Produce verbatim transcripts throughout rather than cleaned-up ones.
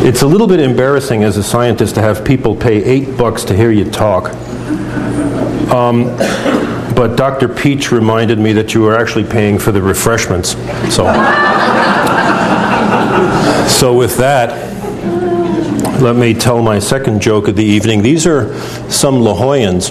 It's a little bit embarrassing as a scientist to have people pay eight bucks to hear you talk. Um, but Doctor Peach reminded me that you were actually paying for the refreshments. So, so with that, let me tell my second joke of the evening. These are some La Jollans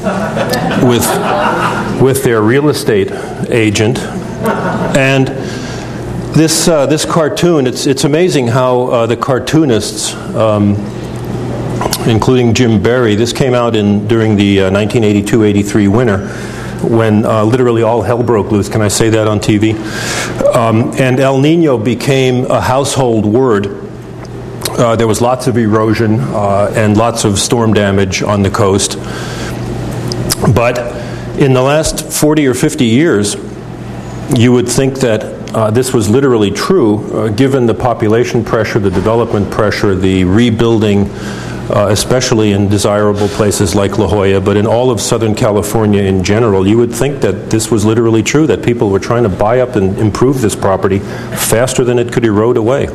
with, with their real estate agent. And this uh, this cartoon, it's it's amazing how uh, the cartoonists, um, including Jim Barry, this came out in during the uh, nineteen eighty-two eighty-three winter, when uh, literally all hell broke loose. Can I say that on T V? Um, and El Nino became a household word. Uh, there was lots of erosion uh, and lots of storm damage on the coast. But in the last forty or fifty years, you would think that uh, this was literally true, uh, given the population pressure, the development pressure, the rebuilding, uh, especially in desirable places like La Jolla, but in all of Southern California in general. You would think that this was literally true, that people were trying to buy up and improve this property faster than it could erode away.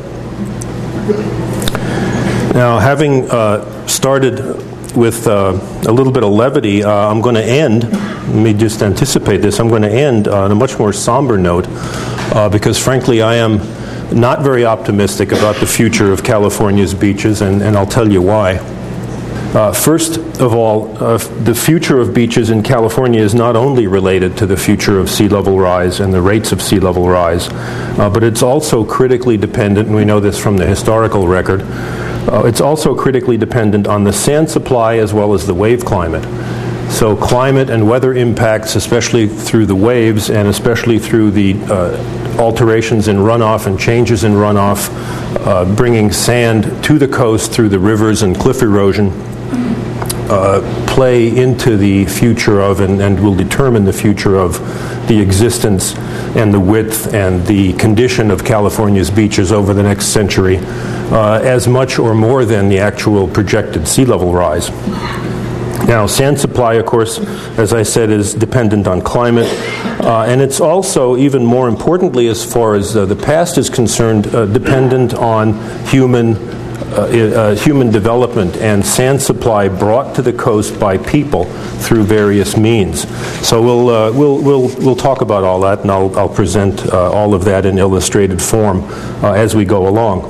Now, having uh, started with uh, a little bit of levity, uh, I'm going to end, let me just anticipate this, I'm going to end on a much more somber note, uh, because frankly I am not very optimistic about the future of California's beaches, and, and I'll tell you why. Uh, first of all, uh, the future of beaches in California is not only related to the future of sea level rise and the rates of sea level rise, uh, but it's also critically dependent, and we know this from the historical record, uh, it's also critically dependent on the sand supply as well as the wave climate. So climate and weather impacts, especially through the waves and especially through the uh, alterations in runoff and changes in runoff, uh, bringing sand to the coast through the rivers and cliff erosion, uh, play into the future of and, and will determine the future of the existence and the width and the condition of California's beaches over the next century, uh, as much or more than the actual projected sea level rise. Now, sand supply, of course, as I said, is dependent on climate, uh, and it's also, even more importantly, as far as uh, the past is concerned, uh, dependent on human uh, uh, human development and sand supply brought to the coast by people through various means. So we'll uh, we'll we'll we'll talk about all that, and I'll I'll present uh, all of that in illustrated form uh, as we go along.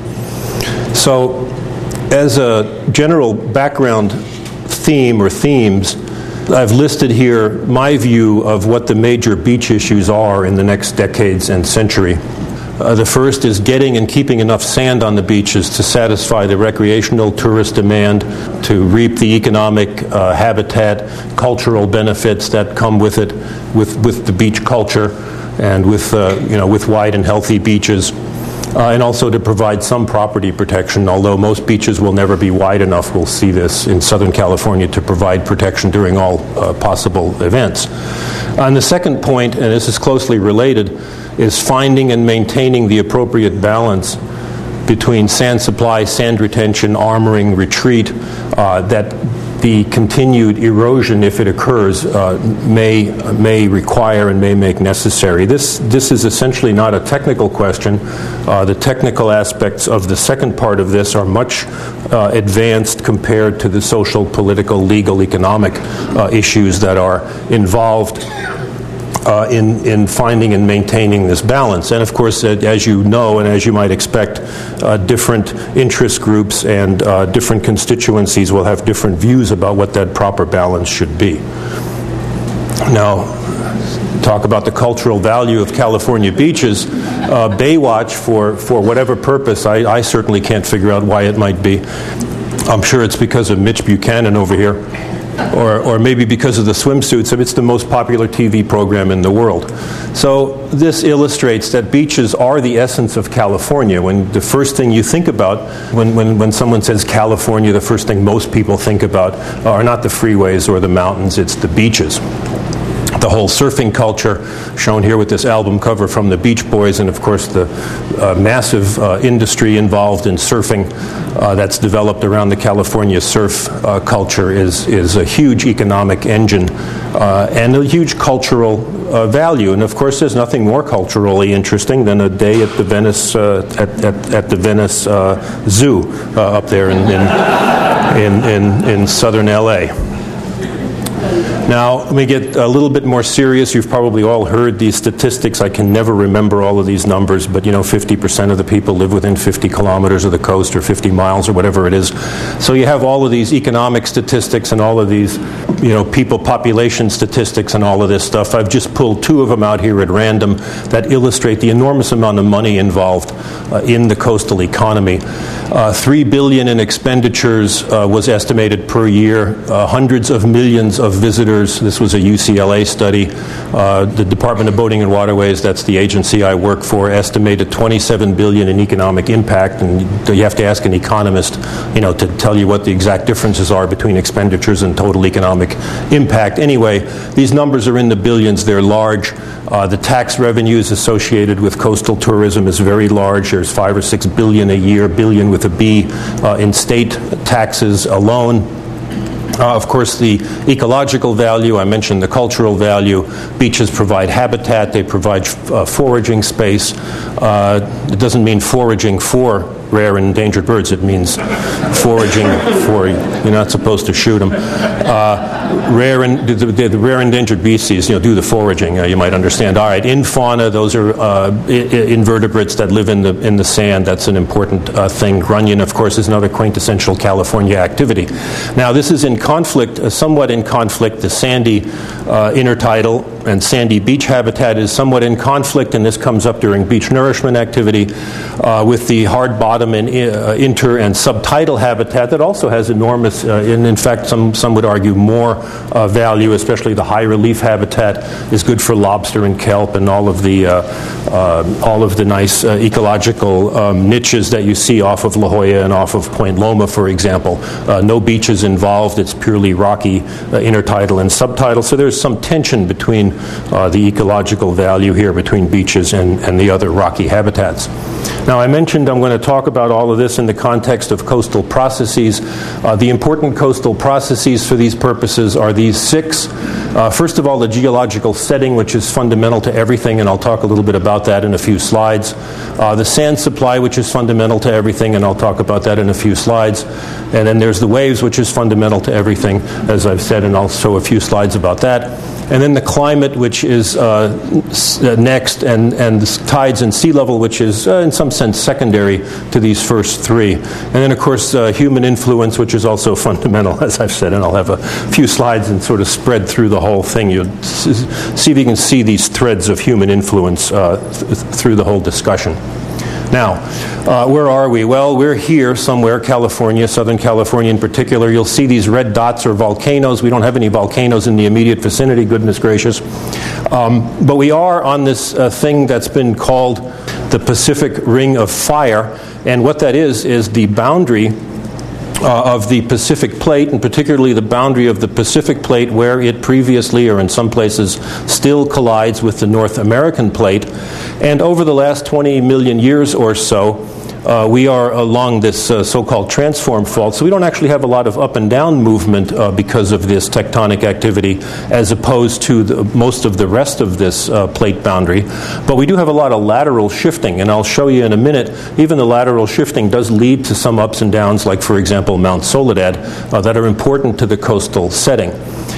So, as a general background theme or themes, I've listed here my view of what the major beach issues are in the next decades and century. Uh, the first is getting and keeping enough sand on the beaches to satisfy the recreational tourist demand, to reap the economic, uh, habitat, cultural benefits that come with it, with, with the beach culture, and with uh, you know with wide and healthy beaches. Uh, and also to provide some property protection, although most beaches will never be wide enough, we'll see this in Southern California, to provide protection during all uh, possible events. On the second point, and this is closely related, is finding and maintaining the appropriate balance between sand supply, sand retention, armoring, retreat, uh, that the continued erosion, if it occurs, uh, may may require and may make necessary. This this is essentially not a technical question. Uh, the technical aspects of the second part of this are much uh, advanced compared to the social, political, legal, economic uh, issues that are involved Uh, in, in finding and maintaining this balance. And of course, uh, as you know and as you might expect, uh, different interest groups and uh, different constituencies will have different views about what that proper balance should be. Now, talk about the cultural value of California beaches. Uh, Baywatch, for, for whatever purpose, I, I certainly can't figure out why it might be. I'm sure it's because of Mitch Buchanan over here. Or, or maybe because of the swimsuits. It's the most popular T V program in the world. So this illustrates that beaches are the essence of California. When the first thing you think about, when, when, when someone says California, the first thing most people think about are not the freeways or the mountains, it's the beaches. the whole surfing culture, shown here with this album cover from the Beach Boys, and of course the uh, massive uh, industry involved in surfing uh, that's developed around the California surf uh, culture is, is a huge economic engine uh, and a huge cultural uh, value. And of course there's nothing more culturally interesting than a day at the Venice, uh, at, at, at the Venice uh, Zoo uh, up there in, in, in, in, in southern L A. Now, let me get a little bit more serious. You've probably all heard these statistics. I can never remember all of these numbers, but you know, fifty percent of the people live within fifty kilometers of the coast, or fifty miles, or whatever it is. So you have all of these economic statistics and all of these, you know, people population statistics and all of this stuff. I've just pulled two of them out here at random that illustrate the enormous amount of money involved uh, in the coastal economy. Uh, Three billion dollars in expenditures uh, was estimated per year. Uh, hundreds of millions of visitors. This was a U C L A study. Uh, the Department of Boating and Waterways, that's the agency I work for, estimated twenty-seven billion dollars in economic impact. And you have to ask an economist, you know, to tell you what the exact differences are between expenditures and total economic impact. Anyway, these numbers are in the billions. They're large. Uh, the tax revenues associated with coastal tourism is very large. There's five or six billion a year, billion with a B, uh, in state taxes alone. Uh, of course, the ecological value, I mentioned the cultural value. Beaches provide habitat, they provide uh, foraging space. Uh, it doesn't mean foraging for rare and endangered birds, it means foraging for, you're not supposed to shoot them. Uh, rare and the, the, the rare endangered species, you know, do the foraging, uh, you might understand. All right, in fauna, those are uh, I- invertebrates that live in the in the sand. That's an important uh, thing. Grunion, of course, is another quintessential California activity. Now, this is in conflict, uh, somewhat in conflict. The sandy uh, intertidal and sandy beach habitat is somewhat in conflict, and this comes up during beach nourishment activity uh, with the hard bottom and uh, inter and subtidal habitat that also has enormous, uh, and in fact some, some would argue more uh, value, especially the high relief habitat is good for lobster and kelp and all of the uh, uh, all of the nice uh, ecological um, niches that you see off of La Jolla and off of Point Loma, for example. Uh, no beaches involved, it's purely rocky uh, intertidal and subtidal, so there's some tension between uh, the ecological value here between beaches and, and the other rocky habitats. Now, I mentioned I'm going to talk about all of this in the context of coastal processes. Uh, the important coastal processes for these purposes are these six. Uh, first of all, the geological setting, which is fundamental to everything, and I'll talk a little bit about that in a few slides. Uh, the sand supply, which is fundamental to everything, and I'll talk about that in a few slides. And then there's the waves, which is fundamental to everything, as I've said, and I'll show a few slides about that. And then the climate, which is uh, next, and, and the tides and sea level, which is uh, in some sense secondary to these first three. And then, of course, uh, human influence, which is also fundamental, as I've said, and I'll have a few slides and sort of spread through the whole thing. You'll see if you can see these threads of human influence uh, th- through the whole discussion. Now, uh, where are we? Well, we're here somewhere, California, Southern California in particular. You'll see these red dots are volcanoes. We don't have any volcanoes in the immediate vicinity, goodness gracious. Um, but we are on this uh, thing that's been called the Pacific Ring of Fire. And what that is, is the boundary Uh, of the Pacific Plate, and particularly the boundary of the Pacific Plate where it previously, or in some places, still collides with the North American Plate. And over the last twenty million years or so, uh, we are along this uh, so-called transform fault. So we don't actually have a lot of up and down movement uh, because of this tectonic activity, as opposed to the, most of the rest of this uh, plate boundary. But we do have a lot of lateral shifting, and I'll show you in a minute. Even the lateral shifting does lead to some ups and downs, like, for example, Mount Soledad, uh, that are important to the coastal setting.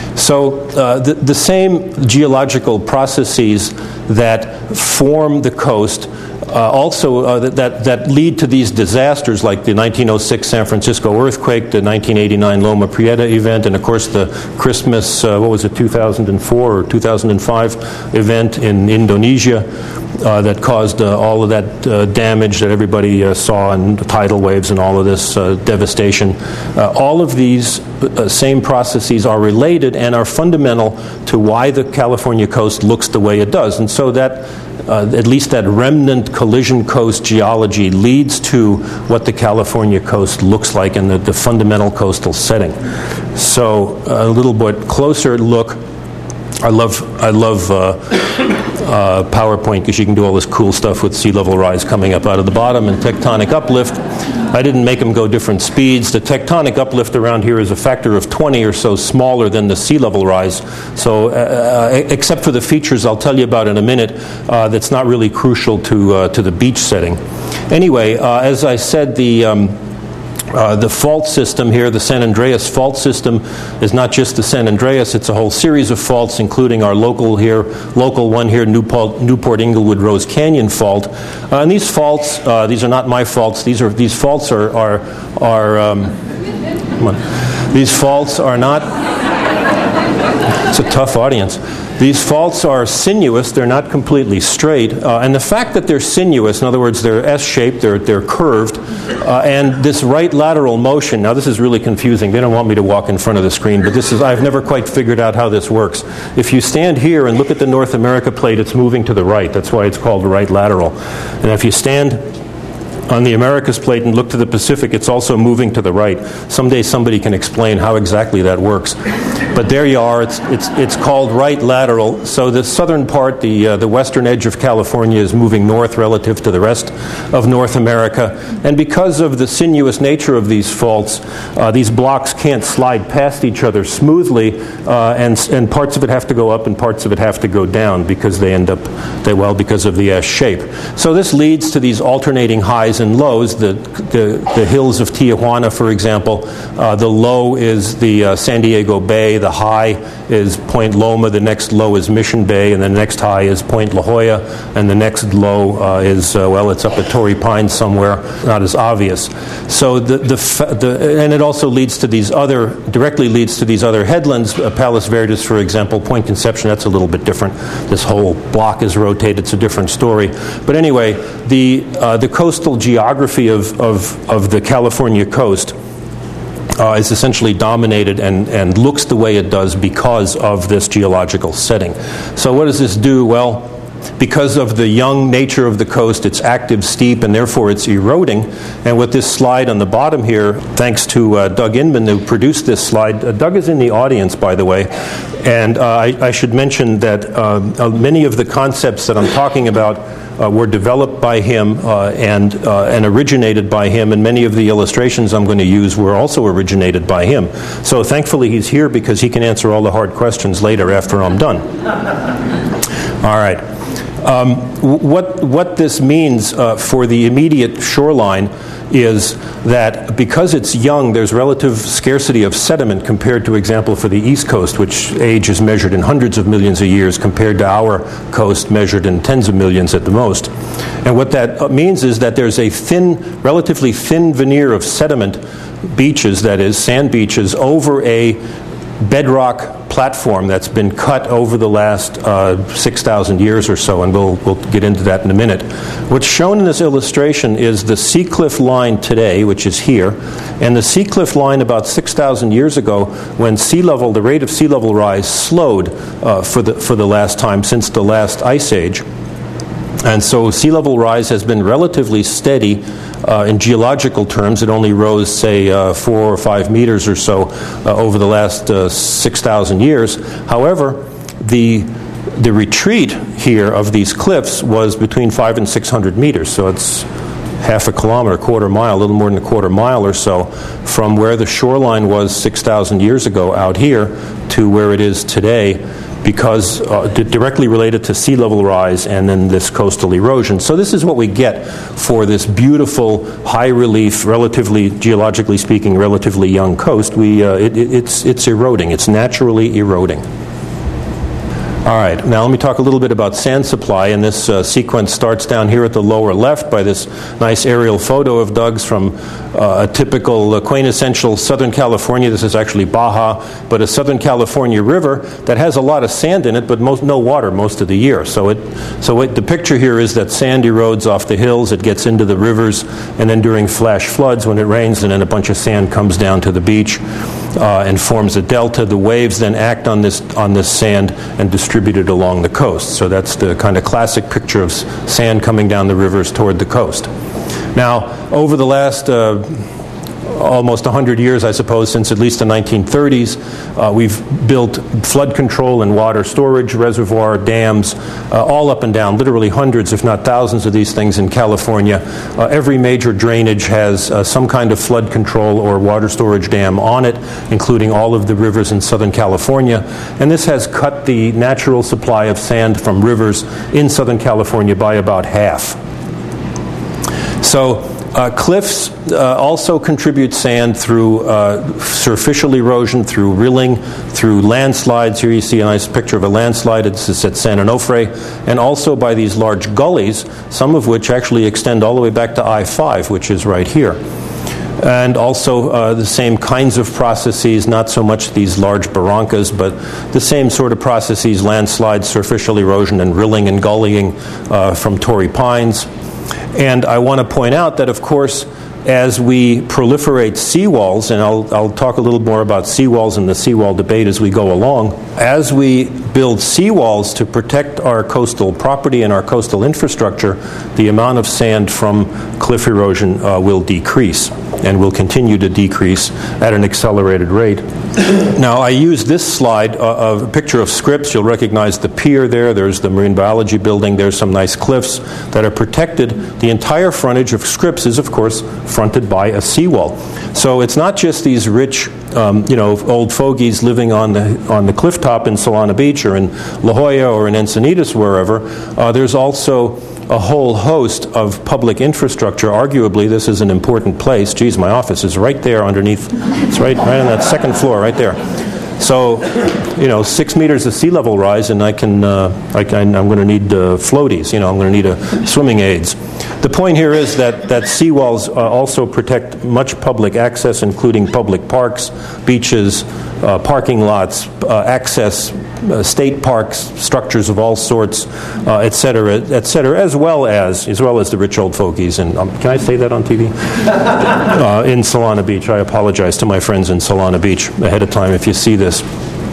So uh, the, the same geological processes that form the coast Uh, also uh, that, that that lead to these disasters, like the nineteen oh six San Francisco earthquake, the nineteen eighty-nine Loma Prieta event, and of course the Christmas, uh, what was it, two thousand four or two thousand five event in Indonesia uh, that caused uh, all of that uh, damage that everybody uh, saw, and the tidal waves and all of this uh, devastation. Uh, all of these uh, same processes are related and are fundamental to why the California coast looks the way it does. And so that Uh, at least that remnant collision coast geology leads to what the California coast looks like in the, the fundamental coastal setting. So a little bit closer look I love I love uh, uh, PowerPoint because you can do all this cool stuff with sea level rise coming up out of the bottom and tectonic uplift. I didn't make them go different speeds. The tectonic uplift around here is a factor of twenty or so smaller than the sea level rise. So uh, except for the features I'll tell you about in a minute, uh, that's not really crucial to uh, to the beach setting. Anyway, uh, as I said, the um, Uh, the fault system here, the San Andreas fault system, is not just the San Andreas, it's a whole series of faults, including our local here, local one here, Newport, Newport Inglewood Rose Canyon fault. Uh, and these faults, uh, these are not my faults, these are these faults are, are, are um, come on. These faults are not, it's a tough audience. These faults are sinuous, they're not completely straight, uh, and the fact that they're sinuous, in other words, they're S-shaped, they're, they're curved, uh, and this right lateral motion, now this is really confusing, they don't want me to walk in front of the screen, but this is, I've never quite figured out how this works. If you stand here and look at the North America plate, it's moving to the right, that's why it's called right lateral. And if you stand on the Americas plate and look to the Pacific, it's also moving to the right. Someday somebody can explain how exactly that works. But there you are. It's it's it's called right lateral. So the southern part, the uh, the western edge of California, is moving north relative to the rest of North America. And because of the sinuous nature of these faults, uh, these blocks can't slide past each other smoothly, uh, and and parts of it have to go up and parts of it have to go down because they end up they well because of the S shape. So this leads to these alternating highs and lows. The the, the hills of Tijuana, for example, uh, the low is the uh, San Diego Bay. The high is Point Loma, the next low is Mission Bay, and the next high is Point La Jolla, and the next low uh, is, uh, well, it's up at Torrey Pines somewhere, not as obvious. So the, the, the and it also leads to these other, directly leads to these other headlands, uh, Palos Verdes, for example, Point Conception, that's a little bit different. This whole block is rotated, it's a different story. But anyway, the, uh, the coastal geography of, of, of the California coast Uh, is essentially dominated and, and looks the way it does because of this geological setting. So what does this do? Well, because of the young nature of the coast, it's active, steep, and therefore it's eroding. And with this slide on the bottom here, thanks to uh, Doug Inman who produced this slide. Uh, Doug is in the audience, by the way. And uh, I, I should mention that uh, many of the concepts that I'm talking about Uh, were developed by him uh, and uh, and originated by him, and many of the illustrations I'm going to use were also originated by him. So thankfully he's here because he can answer all the hard questions later after I'm done. All right. Um, what what this means uh, for the immediate shoreline is that because it's young, there's relative scarcity of sediment compared to, example, for the East Coast, which age is measured in hundreds of millions of years compared to our coast measured in tens of millions at the most. And what that means is that there's a thin, relatively thin veneer of sediment, beaches, that is, sand beaches, over a bedrock platform that's been cut over the last uh, six thousand years or so, and we'll, we'll get into that in a minute. What's shown in this illustration is the sea cliff line today, which is here, and the sea cliff line about six thousand years ago when sea level, the rate of sea level rise slowed uh, for the for the last time since the last ice age. And so sea level rise has been relatively steady. Uh, in geological terms, it only rose, say, uh, four or five meters or so uh, over the last uh, six thousand years. However, the the retreat here of these cliffs was between five and six hundred meters, so it's half a kilometer, a quarter mile, a little more than a quarter mile or so from where the shoreline was six thousand years ago out here to where it is today, because uh, d- directly related to sea level rise and then this coastal erosion. So this is what we get for this beautiful, high relief, relatively, geologically speaking, relatively young coast. We uh, it, it's it's eroding. It's naturally eroding. All right, now let me talk a little bit about sand supply, and this uh, sequence starts down here at the lower left by this nice aerial photo of Doug's from uh, a typical uh, quintessential Southern California. This is actually Baja, but a Southern California river that has a lot of sand in it, but most, no water most of the year. So it, so it, the picture here is that sand erodes off the hills, it gets into the rivers, and then during flash floods when it rains, and then a bunch of sand comes down to the beach uh, and forms a delta. The waves then act on this on this sand and distribute distributed along the coast. So that's the kind of classic picture of sand coming down the rivers toward the coast. Now, over the last uh, almost one hundred years, I suppose, since at least the nineteen thirties. Uh, we've built flood control and water storage, reservoir, dams, uh, all up and down, literally hundreds, if not thousands of these things in California. Uh, every major drainage has uh, some kind of flood control or water storage dam on it, including all of the rivers in Southern California. And this has cut the natural supply of sand from rivers in Southern California by about half. So uh, cliffs uh, also contribute sand through uh, superficial erosion, through rilling, through landslides. Here you see a nice picture of a landslide. It's at San Onofre. And also by these large gullies, some of which actually extend all the way back to I five, which is right here. And also uh, the same kinds of processes, not so much these large barrancas, but the same sort of processes, landslides, superficial erosion, and rilling and gullying uh, from Torrey Pines. And I want to point out that, of course, as we proliferate seawalls, and I'll, I'll talk a little more about seawalls and the seawall debate as we go along, as we build seawalls to protect our coastal property and our coastal infrastructure, the amount of sand from cliff erosion uh, will decrease and will continue to decrease at an accelerated rate. Now, I use this slide, uh, a picture of Scripps. You'll recognize the pier there. There's the marine biology building. There's some nice cliffs that are protected. The entire frontage of Scripps is, of course, fronted by a seawall. So it's not just these rich, um, you know, old fogies living on the on the cliff top in Solana Beach or in La Jolla or in Encinitas, wherever. Uh, there's also a whole host of public infrastructure. Arguably, this is an important place. Geez, my office is right there underneath. It's right, right on that second floor, right there. So, you know, six meters of sea level rise, and I can, uh, I can I'm going to need uh, floaties. You know, I'm going to need a swimming aids. The point here is that that seawalls uh, also protect much public access, including public parks, beaches, uh, parking lots, uh, access. Uh, state parks, structures of all sorts, uh, et cetera, et cetera, as well as as well as the rich old fogies. And um, can I say that on T V? uh, in Solana Beach. I apologize to my friends in Solana Beach ahead of time if you see this.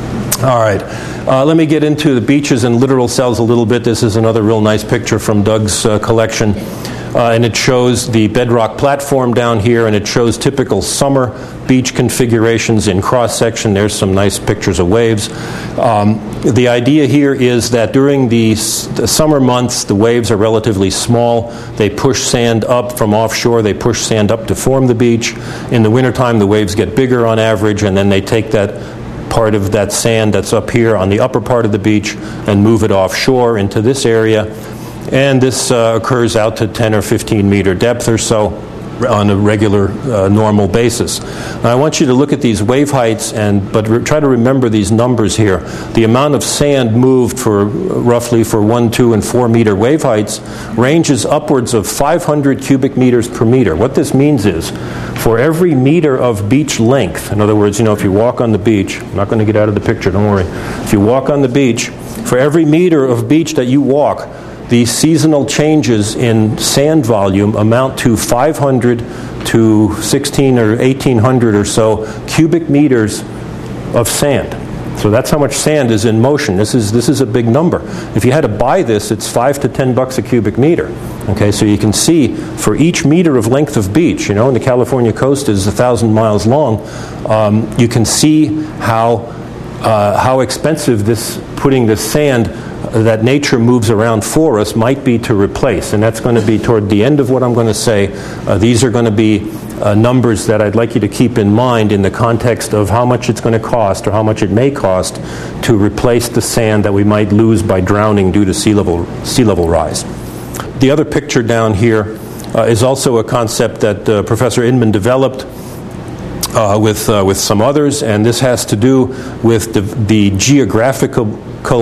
All right. Uh, let me get into the beaches and littoral cells a little bit. This is another real nice picture from Doug's uh, collection. Uh, and it shows the bedrock platform down here, and it shows typical summer beach configurations in cross-section. There's some nice pictures of waves. Um, the idea here is that during the, s- the summer months, the waves are relatively small. They push sand up from offshore. They push sand up to form the beach. In the wintertime, the waves get bigger on average, and then they take that part of that sand that's up here on the upper part of the beach and move it offshore into this area. And this uh, occurs out to ten or fifteen meter depth or so on a regular, uh, normal basis. Now, I want you to look at these wave heights, and but re- try to remember these numbers here. The amount of sand moved for roughly for one, two, and four meter wave heights ranges upwards of five hundred cubic meters per meter. What this means is, for every meter of beach length, in other words, you know, if you walk on the beach, I'm not going to get out of the picture, don't worry. If you walk on the beach, for every meter of beach that you walk, the seasonal changes in sand volume amount to five hundred to sixteen or eighteen hundred or so cubic meters of sand. So that's how much sand is in motion. This is this is a big number. If you had to buy this, it's five to ten bucks a cubic meter. Okay, so you can see for each meter of length of beach, you know, and the California coast is a thousand miles long. Um, you can see how uh, how expensive this putting this sand that nature moves around for us might be to replace. And that's going to be toward the end of what I'm going to say. Uh, these are going to be uh, numbers that I'd like you to keep in mind in the context of how much it's going to cost or how much it may cost to replace the sand that we might lose by drowning due to sea level sea level rise. The other picture down here uh, is also a concept that uh, Professor Inman developed uh, with uh, with some others, and this has to do with the, the geographical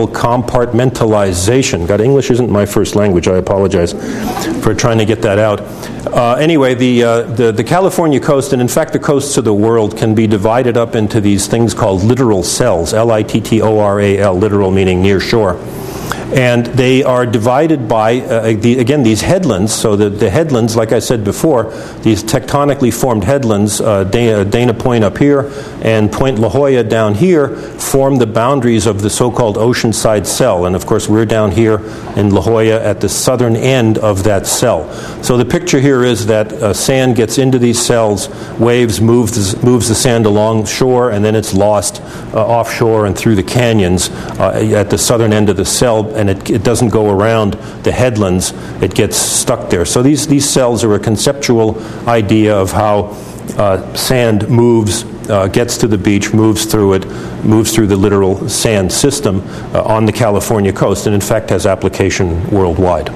compartmentalization. God, English isn't my first language. I apologize for trying to get that out. Uh, anyway, the, uh, the the California coast, and in fact the coasts of the world, can be divided up into these things called littoral cells, L I T T O R A L, littoral meaning near shore. And they are divided by, uh, the, again, these headlands. So the, the headlands, like I said before, these tectonically formed headlands, uh, Dana, Dana Point up here and Point La Jolla down here, form the boundaries of the so-called oceanside cell. And of course, we're down here in La Jolla at the southern end of that cell. So the picture here is that uh, sand gets into these cells, waves moves, moves the sand along shore, and then it's lost uh, offshore and through the canyons uh, at the southern end of the cell, and it, it doesn't go around the headlands. It gets stuck there. So these, these cells are a conceptual idea of how uh, sand moves, uh, gets to the beach, moves through it, moves through the literal sand system uh, on the California coast, and in fact has application worldwide.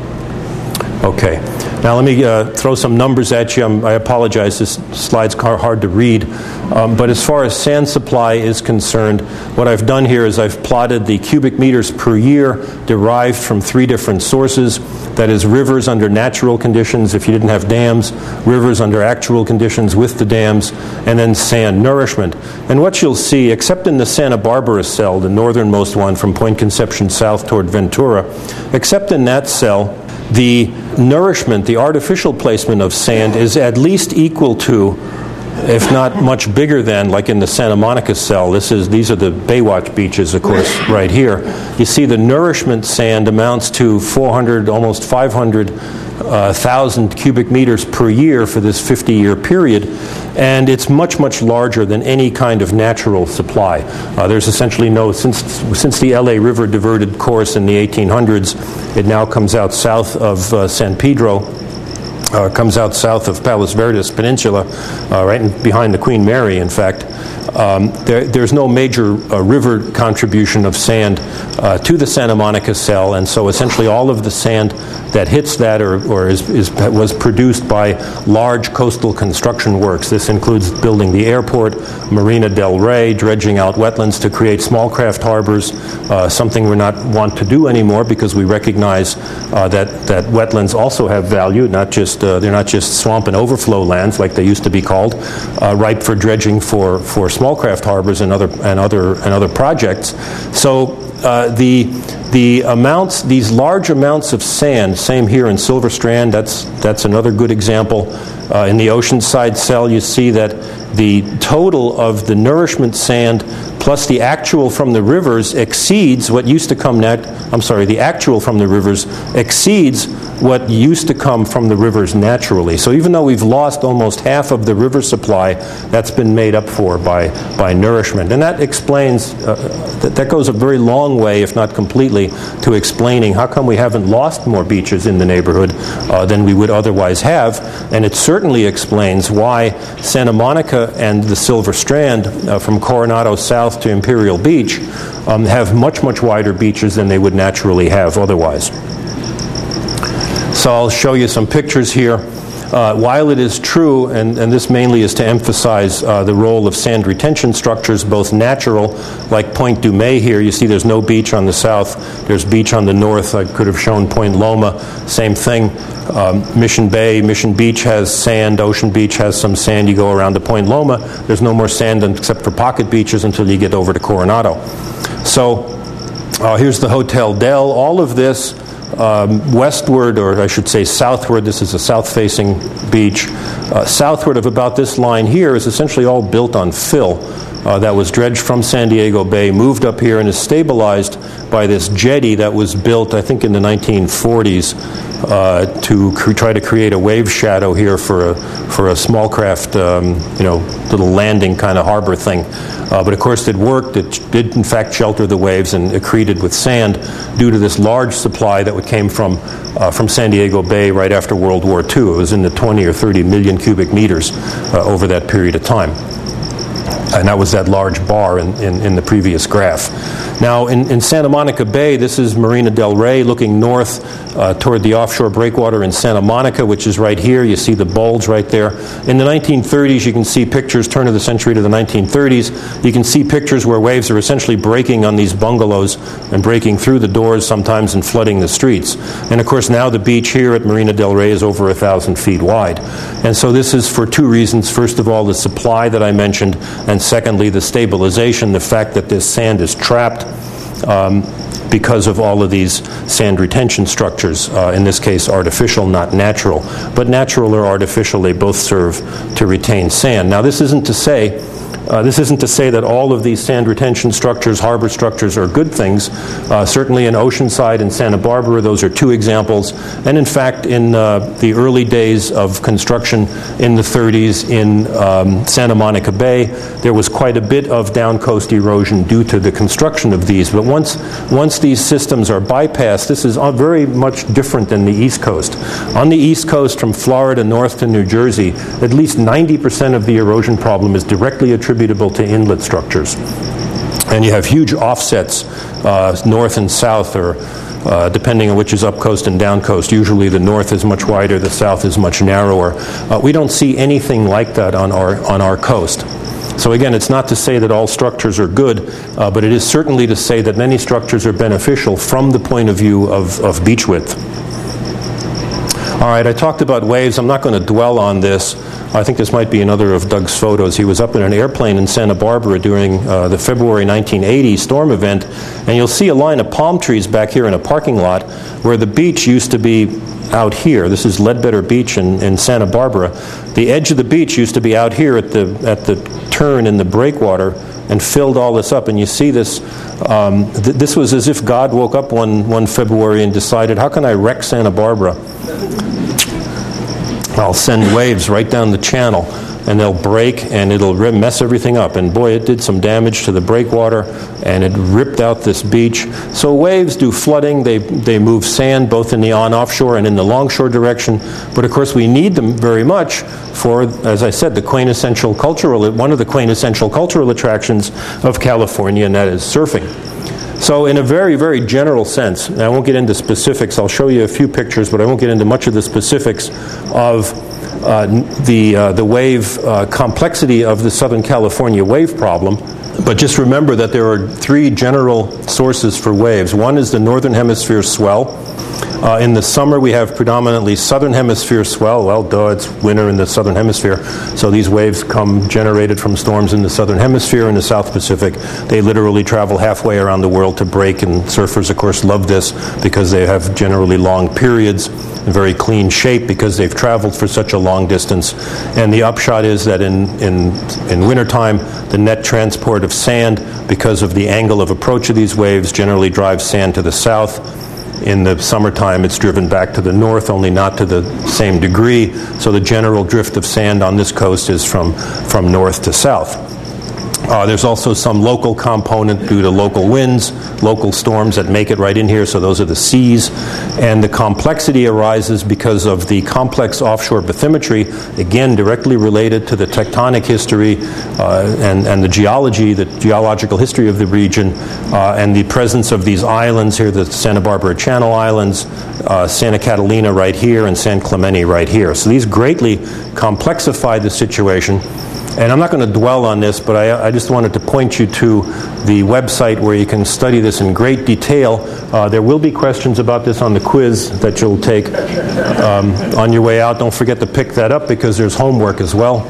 Okay. Now let me uh, throw some numbers at you. I'm, I apologize, this slide's hard to read. Um, but as far as sand supply is concerned, what I've done here is I've plotted the cubic meters per year derived from three different sources. That is, rivers under natural conditions if you didn't have dams, rivers under actual conditions with the dams, and then sand nourishment. And what you'll see, except in the Santa Barbara cell, the northernmost one from Point Conception south toward Ventura, except in that cell, the nourishment, the artificial placement of sand is at least equal to, if not much bigger than, like in the Santa Monica cell. This is these are the Baywatch beaches, of course, right here. You see the nourishment sand amounts to four hundred, almost five hundred thousand cubic meters per year for this fifty-year period, and it's much, much larger than any kind of natural supply. Uh, there's essentially no, since since the L A River diverted course in the eighteen hundreds, it now comes out south of uh, San Pedro, uh, comes out south of Palos Verdes Peninsula, uh, right in, behind the Queen Mary, in fact. Um, there, there's no major uh, river contribution of sand uh, to the Santa Monica cell, and so essentially all of the sand that hits that or, or is, is, was produced by large coastal construction works. This includes building the airport, Marina del Rey, dredging out wetlands to create small craft harbors, uh, something we're not want to do anymore because we recognize uh, that, that wetlands also have value, not just uh, they're not just swamp and overflow lands like they used to be called, uh, ripe for dredging for, for small craft harbors and other and other and other projects. So uh, the the amounts, these large amounts of sand, same here in Silver Strand. That's that's another good example. Uh, in the Oceanside cell, you see that the total of the nourishment sand plus the actual from the rivers exceeds what used to come nat- I'm sorry, the actual from the rivers exceeds what used to come from the rivers naturally. So even though we've lost almost half of the river supply, that's been made up for by, by nourishment. And that explains, uh, that, that goes a very long way, if not completely, to explaining how come we haven't lost more beaches in the neighborhood uh, than we would otherwise have. And it certainly explains why Santa Monica and the Silver Strand, uh, from Coronado south to Imperial Beach, um, have much, much wider beaches than they would naturally have otherwise. So I'll show you some pictures here. Uh, while it is true, and, and this mainly is to emphasize uh, the role of sand retention structures, both natural, like Point Dumay here, you see there's no beach on the south, there's beach on the north. I could have shown Point Loma, same thing. Um, Mission Bay, Mission Beach has sand, Ocean Beach has some sand. You go around to Point Loma, there's no more sand except for pocket beaches until you get over to Coronado. So uh, here's the Hotel Del. All of this Um, westward, or I should say southward, this is a south-facing beach, uh, southward of about this line here is essentially all built on fill uh, that was dredged from San Diego Bay, moved up here, and is stabilized by this jetty that was built, I think, in the nineteen forties uh, to cr- try to create a wave shadow here for a, for a small craft, um, you know, little landing kind of harbor thing. Uh, but of course it worked. It did in fact shelter the waves and accreted with sand due to this large supply that came from uh, from San Diego Bay right after World War Two. It was in the twenty or thirty million cubic meters uh, over that period of time. And that was that large bar in, in, in the previous graph. Now, in, in Santa Monica Bay, this is Marina del Rey looking north uh, toward the offshore breakwater in Santa Monica, which is right here. You see the bulge right there. In the nineteen thirties, you can see pictures, turn of the century to the nineteen thirties, you can see pictures where waves are essentially breaking on these bungalows and breaking through the doors sometimes and flooding the streets. And of course, now the beach here at Marina del Rey is over a thousand feet wide. And so this is for two reasons. First of all, the supply that I mentioned, and secondly, the stabilization, the fact that this sand is trapped. Um, because of all of these sand retention structures, uh, in this case artificial, not natural. But natural or artificial, they both serve to retain sand. Now this isn't to say Uh, this isn't to say that all of these sand retention structures, harbor structures, are good things. Uh, certainly in Oceanside and Santa Barbara, those are two examples. And in fact, in uh, the early days of construction in the thirties in um, Santa Monica Bay, there was quite a bit of down-coast erosion due to the construction of these. But once, once these systems are bypassed, this is very much different than the East Coast. On the East Coast, from Florida north to New Jersey, at least ninety percent of the erosion problem is directly attributable to inlet structures. And you have huge offsets uh, north and south, or uh, depending on which is up coast and down coast. Usually the north is much wider, the south is much narrower. Uh, we don't see anything like that on our, on our coast. So again, it's not to say that all structures are good, uh, but it is certainly to say that many structures are beneficial from the point of view of, of beach width. All right, I talked about waves. I'm not going to dwell on this. I think this might be another of Doug's photos. He was up in an airplane in Santa Barbara during uh, the February nineteen eighty storm event, and you'll see a line of palm trees back here in a parking lot where the beach used to be out here. This is Ledbetter Beach in, in Santa Barbara. The edge of the beach used to be out here at the at the turn in the breakwater and filled all this up. And you see this, um, th- this was as if God woke up one, one February and decided, how can I wreck Santa Barbara? I'll send waves right down the channel, and they'll break, and it'll mess everything up. And boy, it did some damage to the breakwater, and it ripped out this beach. So waves do flooding. They they move sand both in the on-offshore and in the longshore direction. But of course, we need them very much for, as I said, the quintessential cultural, one of the quintessential cultural attractions of California, and that is surfing. So in a very, very general sense, and I won't get into specifics, I'll show you a few pictures, but I won't get into much of the specifics of uh, the, uh, the wave uh, complexity of the Southern California wave problem. But just remember that there are three general sources for waves. One is the Northern Hemisphere swell. Uh, in the summer, we have predominantly Southern Hemisphere swell. Well, duh, it's winter in the Southern Hemisphere. So these waves come generated from storms in the Southern Hemisphere and the South Pacific. They literally travel halfway around the world to break, and surfers, of course, love this because they have generally long periods, in very clean shape because they've traveled for such a long distance. And the upshot is that in, in, in wintertime, the net transport of sand, because of the angle of approach of these waves, generally drives sand to the south. In the summertime, it's driven back to the north, only not to the same degree. So the general drift of sand on this coast is from, from north to south. Uh, there's also some local component due to local winds, local storms that make it right in here, so those are the seas. And the complexity arises because of the complex offshore bathymetry, again, directly related to the tectonic history uh, and, and the geology, the geological history of the region, uh, and the presence of these islands here, the Santa Barbara Channel Islands, uh, Santa Catalina right here, and San Clemente right here. So these greatly complexify the situation. And I'm not going to dwell on this, but I, I just wanted to point you to the website where you can study this in great detail. Uh, there will be questions about this on the quiz that you'll take um, on your way out. Don't forget to pick that up because there's homework as well.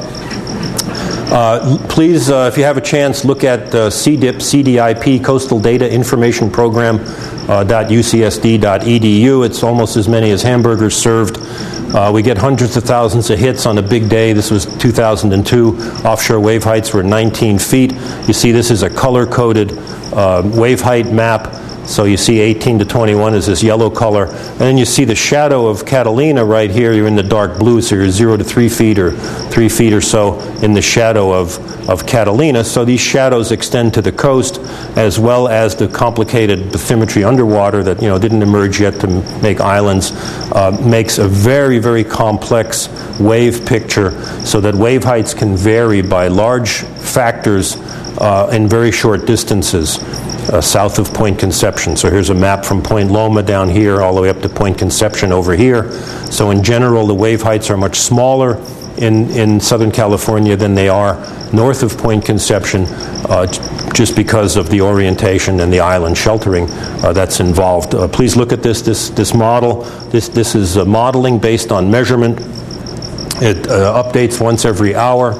Uh, please, uh, if you have a chance, look at uh, C D I P, C D I P, Coastal Data Information Program, uh, .ucsd.edu. It's almost as many as hamburgers served. Uh, we get hundreds of thousands of hits on a big day. This was two thousand two. Offshore wave heights were nineteen feet. You see this is a color-coded uh, wave height map. So you see eighteen to twenty-one is this yellow color. And then you see the shadow of Catalina right here. You're in the dark blue, so you're zero to three feet or three feet or so in the shadow of, of Catalina. So these shadows extend to the coast, as well as the complicated bathymetry underwater that, you know, didn't emerge yet to make islands, uh, makes a very, very complex wave picture, so that wave heights can vary by large factors uh, in very short distances. Uh, south of Point Conception. So here's a map from Point Loma down here all the way up to Point Conception over here. So in general, the wave heights are much smaller in, in Southern California than they are north of Point Conception, uh, just because of the orientation and the island sheltering uh, that's involved. Uh, please look at this, this, this model. This, this is uh, modeling based on measurement. It uh, updates once every hour.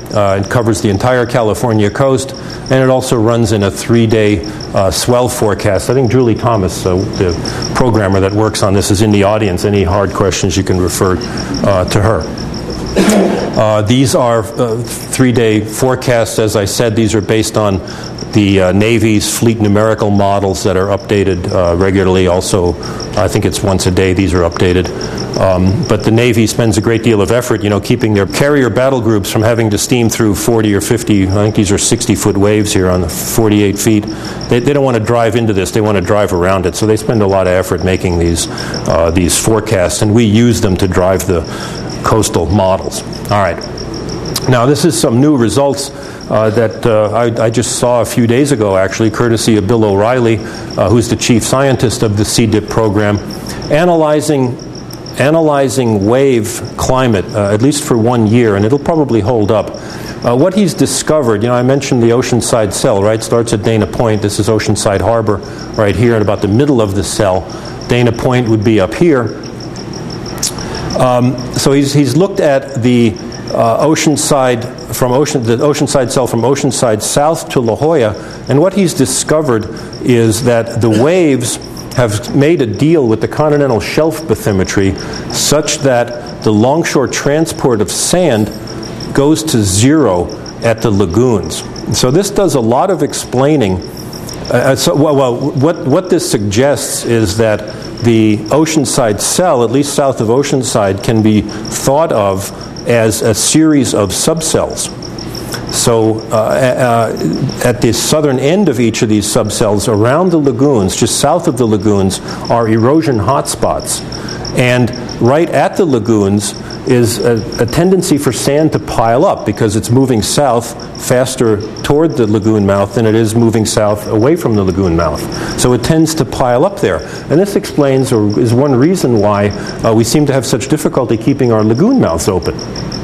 Uh, it covers the entire California coast, and it also runs in a three-day uh, swell forecast. I think Julie Thomas, uh, the programmer that works on this, is in the audience. Any hard questions, you can refer uh, to her. Uh, these are uh, three-day forecasts. As I said, these are based on the uh, Navy's fleet numerical models that are updated uh, regularly. Also, I think it's once a day these are updated. Um, but the Navy spends a great deal of effort, you know, keeping their carrier battle groups from having to steam through forty or fifty, I think these are sixty-foot waves here on the forty-eight feet. They, they don't want to drive into this. They want to drive around it. So they spend a lot of effort making these, uh, these forecasts, and we use them to drive the coastal models. All right. Now, this is some new results uh, that uh, I, I just saw a few days ago, actually, courtesy of Bill O'Reilly, uh, who's the chief scientist of the C D I P program, analyzing analyzing wave climate, uh, at least for one year, and it'll probably hold up. Uh, what he's discovered, you know, I mentioned the Oceanside cell, right? Starts at Dana Point. This is Oceanside Harbor right here at about the middle of the cell. Dana Point would be up here. Um, so he's, he's looked at the uh, Oceanside from Ocean, the Oceanside cell from Oceanside south to La Jolla, and what he's discovered is that the waves have made a deal with the continental shelf bathymetry such that the longshore transport of sand goes to zero at the lagoons. So this does a lot of explaining. Uh, so, well, well, what, what this suggests is that the Oceanside cell, at least south of Oceanside, can be thought of as a series of subcells. So uh, uh, at the southern end of each of these subcells, around the lagoons, just south of the lagoons, are erosion hotspots. And right at the lagoons is a, a tendency for sand to pile up because it's moving south faster toward the lagoon mouth than it is moving south away from the lagoon mouth. So it tends to pile up there. And this explains, or is one reason why uh, we seem to have such difficulty keeping our lagoon mouths open.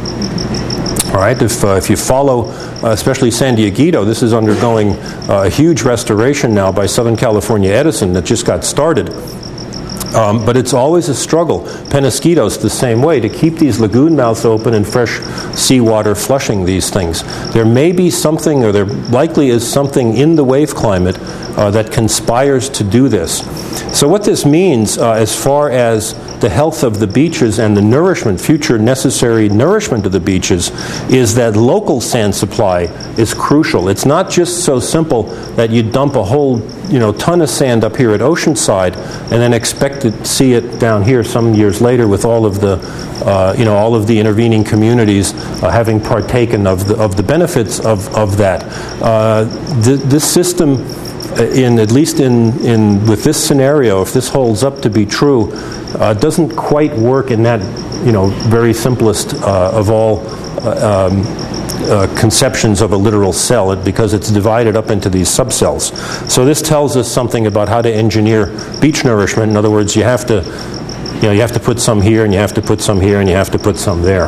All right, if, uh, if you follow, uh, especially San Dieguito, this is undergoing uh, a huge restoration now by Southern California Edison that just got started. Um, but it's always a struggle. Penasquitos the same way, to keep these lagoon mouths open and fresh seawater flushing these things. There may be something, or there likely is something in the wave climate uh, that conspires to do this. So what this means uh, as far as the health of the beaches and the nourishment, future necessary nourishment of the beaches, is that local sand supply is crucial. It's not just so simple that you dump a whole you know, ton of sand up here at Oceanside and then expect to see it down here some years later with all of the, uh, you know, all of the intervening communities uh, having partaken of the, of the benefits of, of that. Uh, th- this system, in at least in, in with this scenario, if this holds up to be true, uh, doesn't quite work in that, you know, very simplest uh, of all uh, um, Uh, conceptions of a literal cell, it, because it's divided up into these subcells. So this tells us something about how to engineer beach nourishment. In other words, you have to, you know, you have to put some here, and you have to put some here, and you have to put some there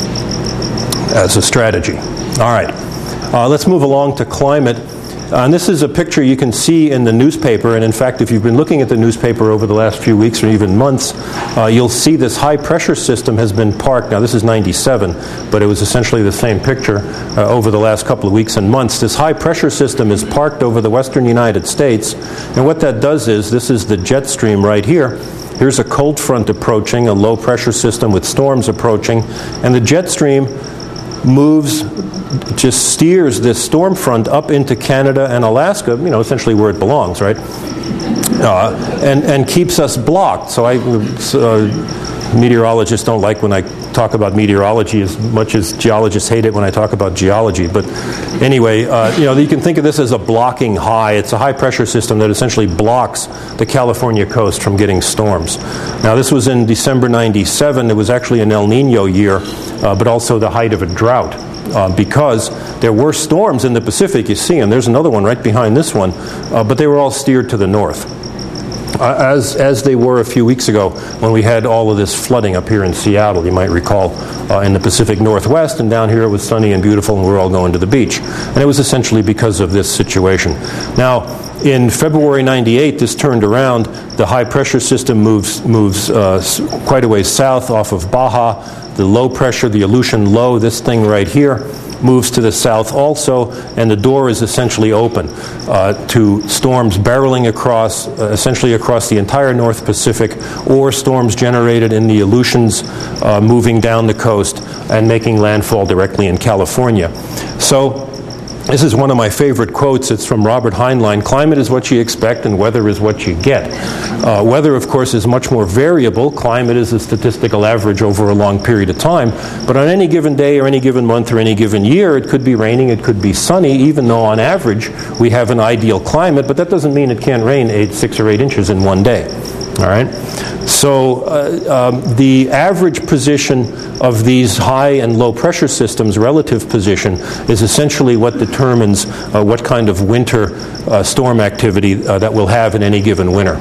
as a strategy. All right, uh, let's move along to climate. Uh, and this is a picture you can see in the newspaper, and in fact, if you've been looking at the newspaper over the last few weeks or even months, uh, you'll see this high-pressure system has been parked. Now, this is ninety-seven, but it was essentially the same picture uh, over the last couple of weeks and months. This high-pressure system is parked over the western United States, and what that does is, this is the jet stream right here. Here's a cold front approaching, a low-pressure system with storms approaching, and the jet stream moves, just steers this storm front up into Canada and Alaska, you know, essentially where it belongs, right? Uh, and, and keeps us blocked. So I, uh, meteorologists don't like when I talk about meteorology as much as geologists hate it when I talk about geology. But anyway, uh, you know, you can think of this as a blocking high. It's a high-pressure system that essentially blocks the California coast from getting storms. Now, this was in December ninety-seven. It was actually an El Nino year, uh, but also the height of a drought. Uh, because there were storms in the Pacific, you see them. There's another one right behind this one, uh, but they were all steered to the north, uh, as as they were a few weeks ago when we had all of this flooding up here in Seattle. You might recall uh, in the Pacific Northwest, and down here it was sunny and beautiful, and we were all going to the beach. And it was essentially because of this situation. Now, in February ninety-eight, this turned around. The high-pressure system moves moves uh, quite a ways south off of Baja. The low pressure, the Aleutian low, this thing right here, moves to the south also, and the door is essentially open uh, to storms barreling across, uh, essentially across the entire North Pacific, or storms generated in the Aleutians uh, moving down the coast and making landfall directly in California. So this is one of my favorite quotes. It's from Robert Heinlein. Climate is what you expect and weather is what you get. Uh, weather, of course, is much more variable. Climate is a statistical average over a long period of time. But on any given day or any given month or any given year, it could be raining, it could be sunny, even though on average we have an ideal climate. But that doesn't mean it can't rain eight, six or eight inches in one day. All right? So uh, um, the average position of these high and low pressure systems, relative position, is essentially what determines uh, what kind of winter uh, storm activity uh, that we'll have in any given winter.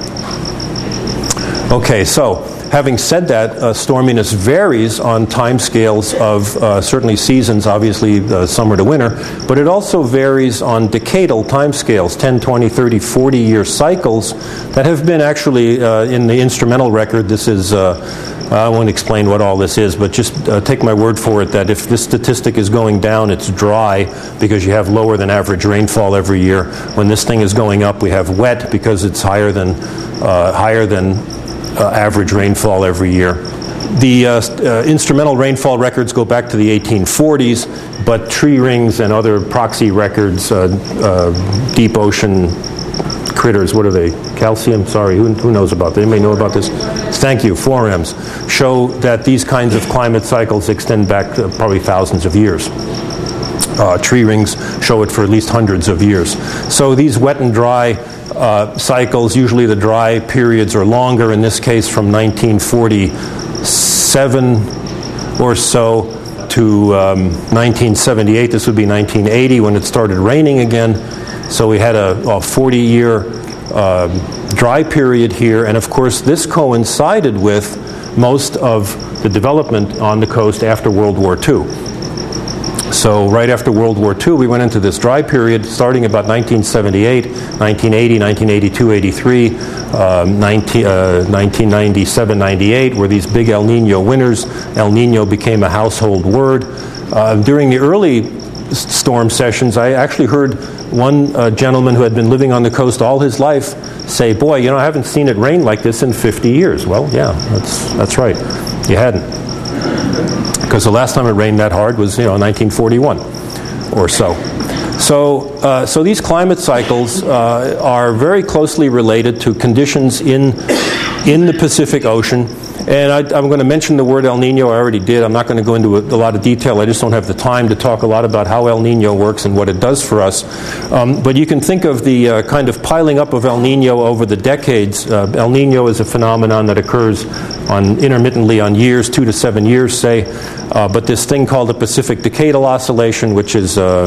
Okay, so having said that, uh, storminess varies on time scales of uh, certainly seasons, obviously uh, summer to winter, but it also varies on decadal time scales, ten, twenty, thirty, forty year cycles that have been actually uh, in the instrumental record. This is, uh, I won't explain what all this is, but just uh, take my word for it that if this statistic is going down, it's dry because you have lower than average rainfall every year. When this thing is going up, we have wet because it's higher than uh, higher than Uh, average rainfall every year. The uh, uh, instrumental rainfall records go back to the eighteen forties, but tree rings and other proxy records, uh, uh, deep ocean critters, what are they? Calcium? Sorry, who, who knows about this? Anybody know about this? Thank you, forems, show that these kinds of climate cycles extend back to probably thousands of years. Uh, tree rings show it for at least hundreds of years. So these wet and dry Uh, cycles, usually the dry periods are longer, in this case from nineteen forty-seven or so to um, nineteen seventy-eight. This would be nineteen eighty when it started raining again. So we had a, a forty year uh, dry period here, and of course this coincided with most of the development on the coast after World War Two. So right after World War Two, we went into this dry period starting about nineteen seventy-eight, nineteen eighty, nineteen eighty-two, eighty-three, um, nineteen, uh, nineteen ninety-seven, ninety-eight were these big El Nino winters. El Nino became a household word. Uh, during the early storm sessions, I actually heard one uh, gentleman who had been living on the coast all his life say, boy, you know, I haven't seen it rain like this in fifty years. Well, yeah, that's, that's right. You hadn't. Because the last time it rained that hard was, you know, nineteen forty-one or so. So, uh, so these climate cycles uh, are very closely related to conditions in in the Pacific Ocean. And I, I'm going to mention the word El Nino. I already did. I'm not going to go into a, a lot of detail. I just don't have the time to talk a lot about how El Nino works and what it does for us. Um, but you can think of the uh, kind of piling up of El Nino over the decades. Uh, El Nino is a phenomenon that occurs on intermittently on years, two to seven years, say. Uh, but this thing called the Pacific Decadal Oscillation, which is uh,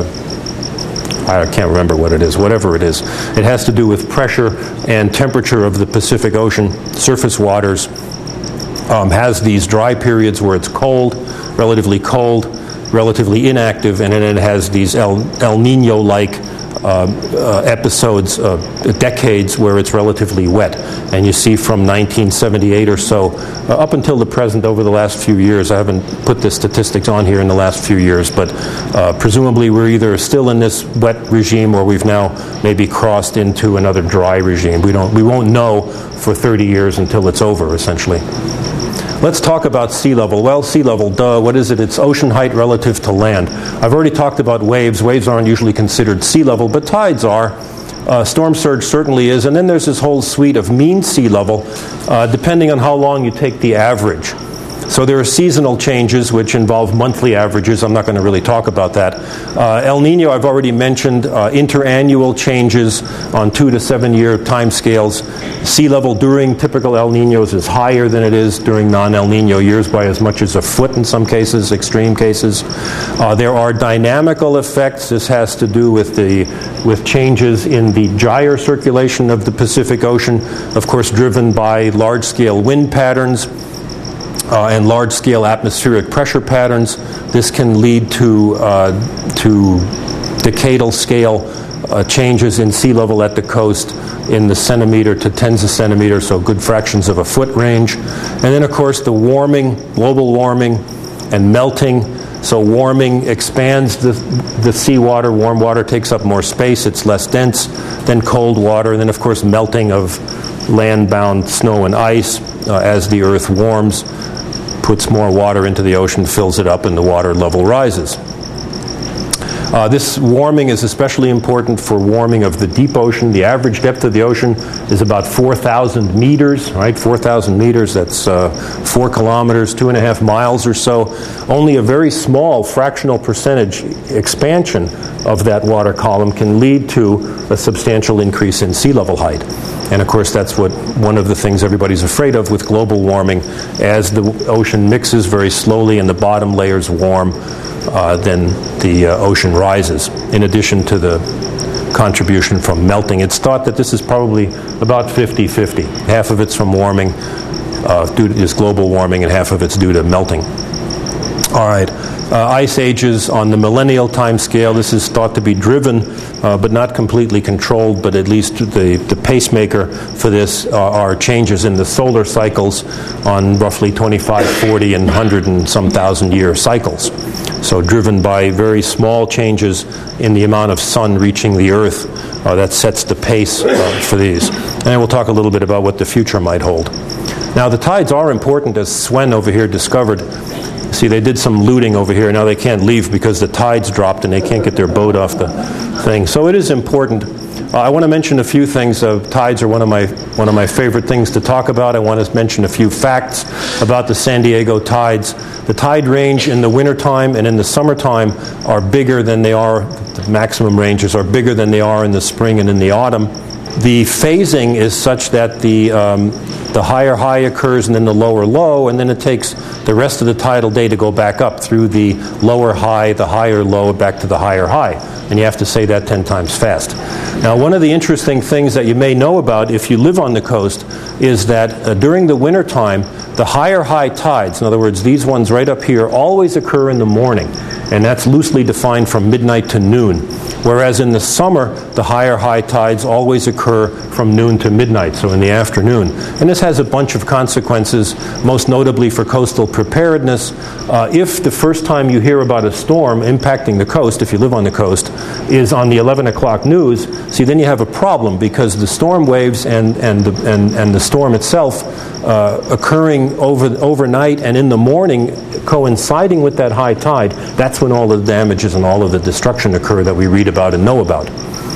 I can't remember what it is, whatever it is. It has to do with pressure and temperature of the Pacific Ocean surface waters. Um, has these dry periods where it's cold, relatively cold, relatively inactive, and then it has these El, El Nino-like uh, uh, episodes, uh, decades where it's relatively wet. And you see from nineteen seventy-eight or so, uh, up until the present, over the last few years, I haven't put the statistics on here in the last few years, but uh, presumably we're either still in this wet regime or we've now maybe crossed into another dry regime. We don't, we won't know for thirty years until it's over, essentially. Let's talk about sea level. Well, sea level, duh, what is it? It's ocean height relative to land. I've already talked about waves. Waves aren't usually considered sea level, but tides are. Uh, storm surge certainly is. And then there's this whole suite of mean sea level, uh, depending on how long you take the average. So there are seasonal changes which involve monthly averages. I'm not going to really talk about that. Uh, El Nino, I've already mentioned. Uh, interannual changes on two to seven year time scales. Sea level during typical El Ninos is higher than it is during non-El Nino years by as much as a foot in some cases, extreme cases. Uh, there are dynamical effects. This has to do with the with changes in the gyre circulation of the Pacific Ocean, of course driven by large-scale wind patterns. Uh, and large-scale atmospheric pressure patterns. This can lead to uh, to decadal scale uh, changes in sea level at the coast in the centimeter to tens of centimeters, so good fractions of a foot range. And then, of course, the warming, global warming, and melting. So warming expands the, the seawater. Warm water takes up more space. It's less dense than cold water. And then, of course, melting of land-bound snow and ice uh, as the Earth warms puts more water into the ocean, fills it up, and the water level rises. Uh, this warming is especially important for warming of the deep ocean. The average depth of the ocean is about four thousand meters, right? four thousand meters, that's uh, four kilometers, two and a half miles or so. Only a very small fractional percentage expansion of that water column can lead to a substantial increase in sea level height. And of course, that's what one of the things everybody's afraid of with global warming. As the ocean mixes very slowly and the bottom layers warm, uh, then the uh, ocean rises, in addition to the contribution from melting. It's thought that this is probably about fifty-fifty. Half of it's from warming, uh, due to this global warming, and half of it's due to melting. All right. Uh, ice ages on the millennial time scale. This is thought to be driven, uh, but not completely controlled, but at least the, the pacemaker for this uh, are changes in the solar cycles on roughly twenty-five, forty, and one hundred and some thousand year cycles. So driven by very small changes in the amount of sun reaching the Earth, uh, that sets the pace uh, for these. And then we'll talk a little bit about what the future might hold. Now, the tides are important, as Sven over here discovered. See, they did some looting over here. Now they can't leave because the tides dropped and they can't get their boat off the thing. So it is important. Uh, I want to mention a few things. Uh, tides are one of my one of my favorite things to talk about. I want to mention a few facts about the San Diego tides. The tide range in the wintertime and in the summertime are bigger than they are, the maximum ranges are bigger than they are in the spring and in the autumn. The phasing is such that the um, the higher high occurs and then the lower low, and then it takes the rest of the tidal day to go back up through the lower high, the higher low, back to the higher high. And you have to say that ten times fast. Now, one of the interesting things that you may know about if you live on the coast is that uh, during the winter time, the higher high tides, in other words, these ones right up here, always occur in the morning. And that's loosely defined from midnight to noon. Whereas in the summer, the higher high tides always occur from noon to midnight, so in the afternoon. And this has a bunch of consequences, most notably for coastal preparedness. Uh, if the first time you hear about a storm impacting the coast, if you live on the coast, is on the eleven o'clock news, see, then you have a problem, because the storm waves and, and, the, and, and the storm itself uh, occurring over, overnight and in the morning, coinciding with that high tide, that's when all of the damages and all of the destruction occur that we read about and know about.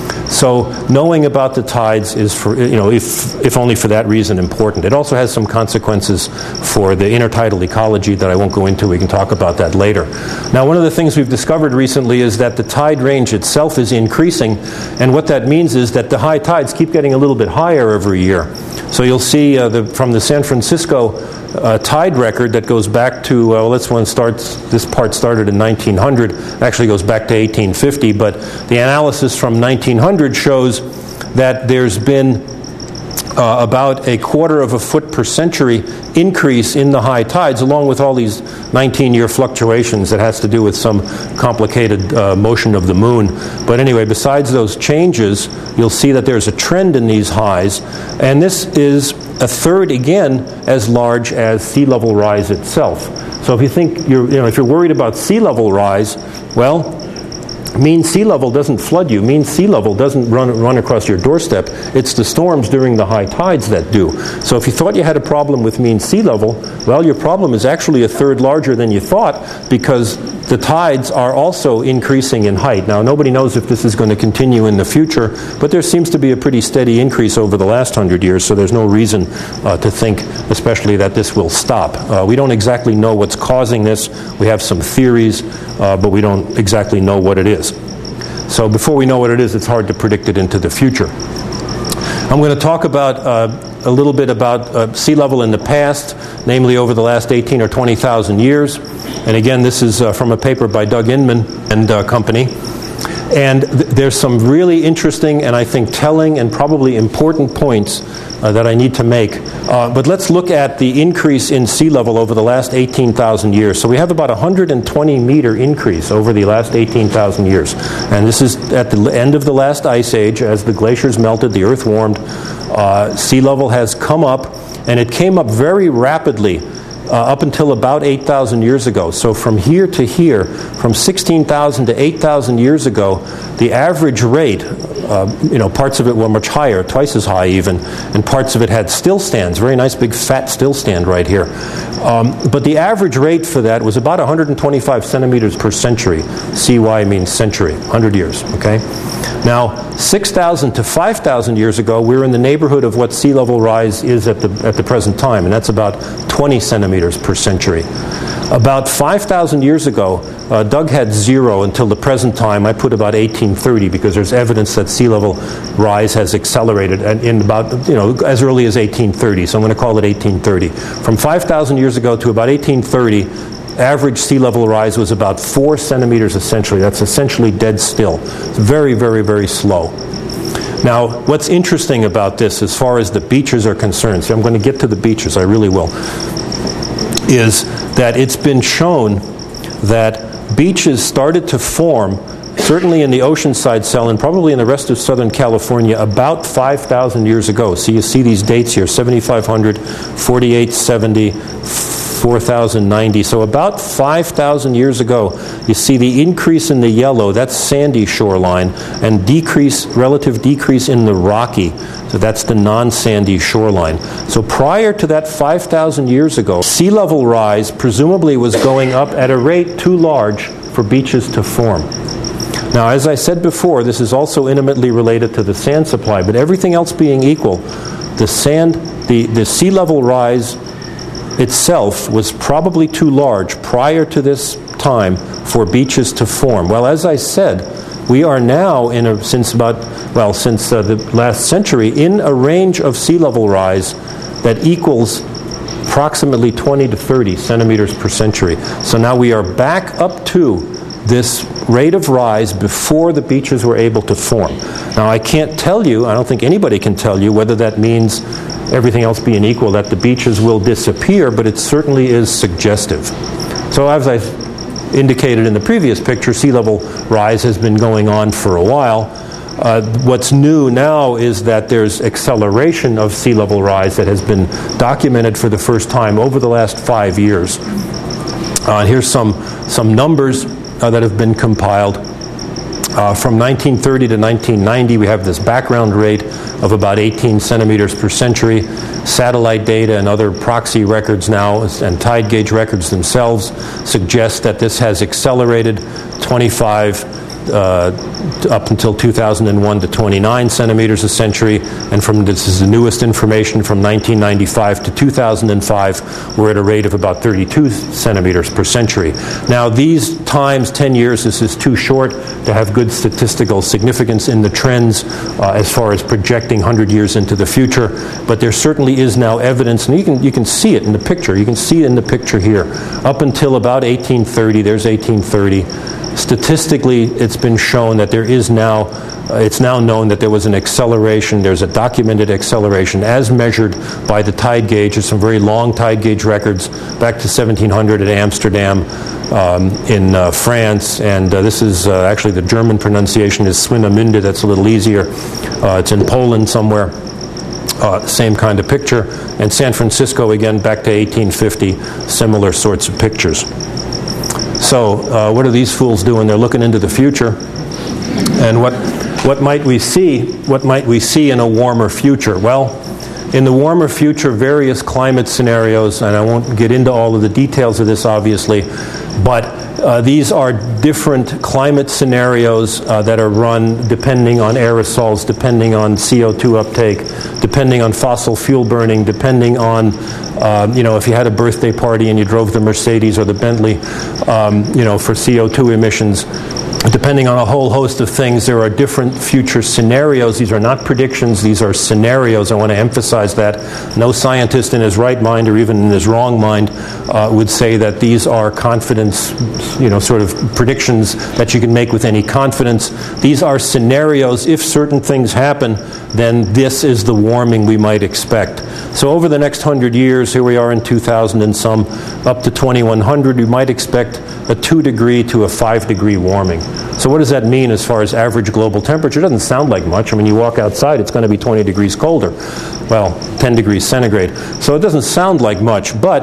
So knowing about the tides is, for, you know, if, if only for that reason, important. It also has some consequences for the intertidal ecology that I won't go into. We can talk about that later. Now, one of the things we've discovered recently is that the tide range itself is increasing, and what that means is that the high tides keep getting a little bit higher every year. So you'll see uh, the, from the San Francisco uh, tide record that goes back to, uh, well, this one starts, this part started in nineteen hundred, actually goes back to eighteen fifty, but the analysis from nineteen hundred shows that there's been uh, about a quarter of a foot per century increase in the high tides, along with all these nineteen-year fluctuations that has to do with some complicated uh, motion of the moon. But anyway, besides those changes, you'll see that there's a trend in these highs, and this is a third, again, as large as sea level rise itself. So if you think you're, you know, if you're worried about sea level rise, well, mean sea level doesn't flood you. Mean sea level doesn't run run across your doorstep. It's the storms during the high tides that do. So if you thought you had a problem with mean sea level, well, your problem is actually a third larger than you thought, because the tides are also increasing in height. Now, nobody knows if this is going to continue in the future, but there seems to be a pretty steady increase over the last hundred years, so there's no reason uh, to think, especially, that this will stop. Uh, we don't exactly know what's causing this. We have some theories, uh, but we don't exactly know what it is. So before we know what it is, it's hard to predict it into the future. I'm going to talk about uh, a little bit about uh, sea level in the past, namely over the last eighteen or twenty thousand years. And again, this is uh, from a paper by Doug Inman and uh, company. And th- there's some really interesting and I think telling and probably important points uh, that I need to make. Uh, but let's look at the increase in sea level over the last eighteen thousand years. So we have about a one hundred twenty meter increase over the last eighteen thousand years. And this is at the end of the last ice age. As the glaciers melted, the earth warmed, uh, sea level has come up, and it came up very rapidly uh, up until about eight thousand years ago. So from here to here, from sixteen thousand to eight thousand years ago, the average rate, uh, you know, parts of it were much higher, twice as high even, and parts of it had still stands, very nice big fat still stand right here. Um, but the average rate for that was about one hundred twenty-five centimeters per century. C Y means century, one hundred years, okay? Now, six thousand to five thousand years ago, we're in the neighborhood of what sea level rise is at the, at the present time, and that's about twenty centimeters per century. About five thousand years ago, uh, Doug had zero until the present time. I put about eighteen thirty because there's evidence that sea level rise has accelerated and in about, you know, as early as eighteen thirty. So I'm going to call it eighteen thirty. From five thousand years ago to about eighteen thirty, average sea level rise was about four centimeters a century. That's essentially dead still. It's very, very, very slow. Now, what's interesting about this as far as the beaches are concerned, see, I'm going to get to the beaches, I really will, is that it's been shown that beaches started to form, certainly in the Oceanside cell and probably in the rest of Southern California, about five thousand years ago. So you see these dates here, seventy-five hundred, forty-eight seventy, four thousand ninety. So about five thousand years ago, you see the increase in the yellow, that's sandy shoreline, and decrease, relative decrease in the rocky. So that's the non-sandy shoreline. So prior to that five thousand years ago, sea level rise presumably was going up at a rate too large for beaches to form. Now, as I said before, this is also intimately related to the sand supply, but everything else being equal, the sand, the, the sea level rise itself was probably too large prior to this time for beaches to form. Well, as I said, we are now in a, since about, well, since uh, the last century, in a range of sea level rise that equals approximately twenty to thirty centimeters per century. So now we are back up to this rate of rise before the beaches were able to form. Now, I can't tell you, I don't think anybody can tell you whether that means, everything else being equal, that the beaches will disappear, but it certainly is suggestive. So as I indicated in the previous picture, sea level rise has been going on for a while. Uh, what's new now is that there's acceleration of sea level rise that has been documented for the first time over the last five years. Uh, here's some, some numbers uh, that have been compiled. Uh, from nineteen thirty to nineteen ninety, we have this background rate of about eighteen centimeters per century. Satellite data and other proxy records now, and tide gauge records themselves, suggest that this has accelerated twenty-five uh, up until two thousand one to twenty-nine centimeters a century, and from this is the newest information from nineteen ninety-five to two thousand five, we're at a rate of about thirty-two centimeters per century. Now, these times, ten years, this is too short to have good statistical significance in the trends uh, as far as projecting one hundred years into the future, but there certainly is now evidence, and you can, you can see it in the picture. You can see it in the picture here. Up until about eighteen thirty, there's eighteen thirty, statistically, it's been shown that there is now, uh, it's now known that there was an acceleration, there's a documented acceleration as measured by the tide gauge. There's some very long tide gauge records back to seventeen hundred at Amsterdam um, in uh, France, and uh, this is uh, actually the German pronunciation is Swinemünde, that's a little easier. Uh, it's in Poland somewhere. Uh, same kind of picture. And San Francisco, again, back to eighteen fifty, similar sorts of pictures. So uh, what are these fools doing? They're looking into the future. And what what might we see? What might we see in a warmer future? Well, in the warmer future, various climate scenarios, and I won't get into all of the details of this, obviously, but uh, these are different climate scenarios uh, that are run depending on aerosols, depending on C O two uptake, depending on fossil fuel burning, depending on Uh, you know, if you had a birthday party and you drove the Mercedes or the Bentley, um, you know, for C O two emissions, depending on a whole host of things, there are different future scenarios. These are not predictions, these are scenarios. I want to emphasize that. No scientist in his right mind or even in his wrong mind uh, would say that these are confidence, you know, sort of predictions that you can make with any confidence. These are scenarios. If certain things happen, then this is the warming we might expect. So over the next hundred years, here we are in two thousand and some, up to twenty-one hundred, we might expect a two degree to a five degree warming. So what does that mean as far as average global temperature? It doesn't sound like much. I mean, you walk outside, it's going to be twenty degrees colder. Well, ten degrees centigrade. So it doesn't sound like much, but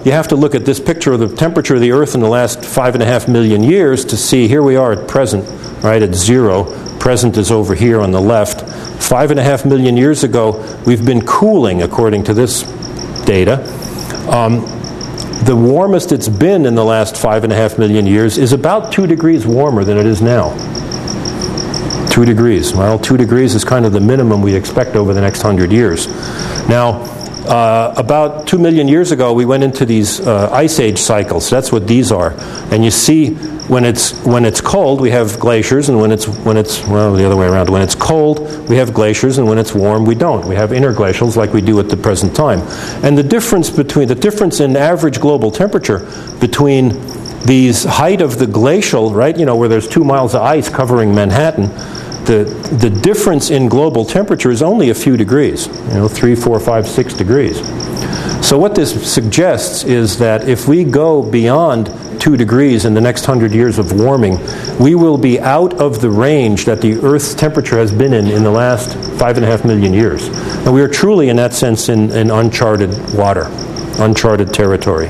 you have to look at this picture of the temperature of the Earth in the last five and a half million years to see, here we are at present, right, at zero. Present is over here on the left. Five and a half million years ago, we've been cooling, according to this data. Um, the warmest it's been in the last five and a half million years is about two degrees warmer than it is now. Two degrees. Well, two degrees is kind of the minimum we expect over the next hundred years. Now, uh, about two million years ago, we went into these uh, ice age cycles. That's what these are. And you see, when it's when it's cold, we have glaciers, and when it's when it's well, the other way around. When it's cold, we have glaciers, and when it's warm, we don't. We have interglacials, like we do at the present time. And the difference between the difference in average global temperature between these height of the glacial, right? You know, where there's two miles of ice covering Manhattan. The, the difference in global temperature is only a few degrees, you know, three, four, five, six degrees. So what this suggests is that if we go beyond two degrees in the next hundred years of warming, we will be out of the range that the Earth's temperature has been in in the last five and a half million years. And we are truly, in that sense, in, in uncharted water, uncharted territory.